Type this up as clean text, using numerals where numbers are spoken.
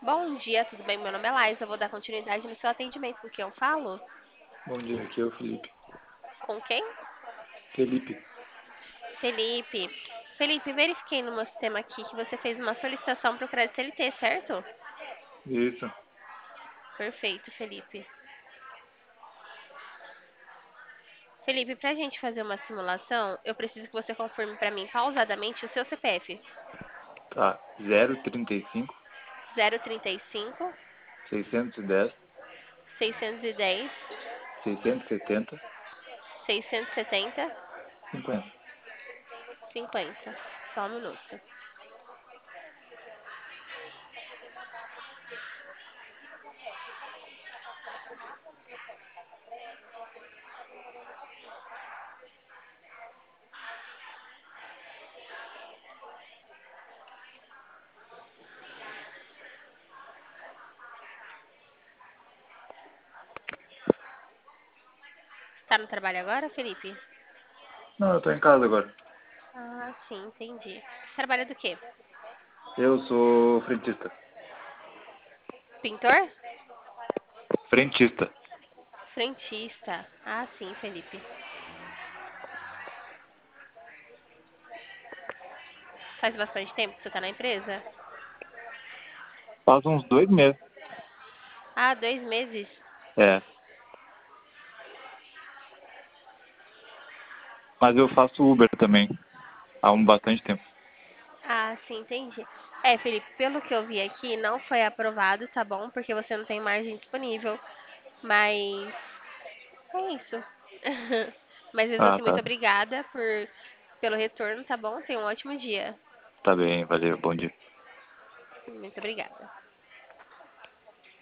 Bom dia, tudo bem? Meu nome é Laís, eu vou dar continuidade no seu atendimento. Com quem eu falo? Bom dia, aqui é o Felipe. Com quem? Felipe, Felipe. Felipe, verifiquei no meu sistema aqui que você fez uma solicitação para o crédito CLT, certo? isso. Perfeito, Felipe. Felipe, para a gente fazer uma simulação, eu preciso que você confirme para mim pausadamente o seu CPF. Tá. 035 035 610 610 670 670 50. 50. Só um minuto. Está no trabalho agora, Felipe? Não, eu tô em casa agora. Ah, sim, entendi. Trabalha do quê? Eu sou frentista. Pintor? Frentista. Frentista. Ah, sim, Felipe. Faz bastante tempo que você tá na empresa? Faz uns 2 meses. Ah, 2 meses. É. Mas eu faço Uber também. Há bastante tempo. Ah, sim, entendi. É, Felipe, pelo que eu vi aqui, não foi aprovado, tá bom? Porque você não tem margem disponível. Mas é isso. Mas mesmo Ah, assim, muito tá. obrigada pelo retorno, tá bom? Tenha um ótimo dia. Tá bem, valeu. Bom dia. Muito obrigada.